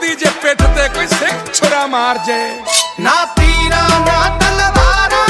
ਲੱਗਦੀ ਜੇ ਪਿੱਠ ਤੇ ਕੋਈ ਸਿੱਖ ਛੁਰਾ ਮਾਰ ਜੇ। ਨਾ ਤੀਰਾਂ ਨਾ ਤਲਵਾਰਾਂ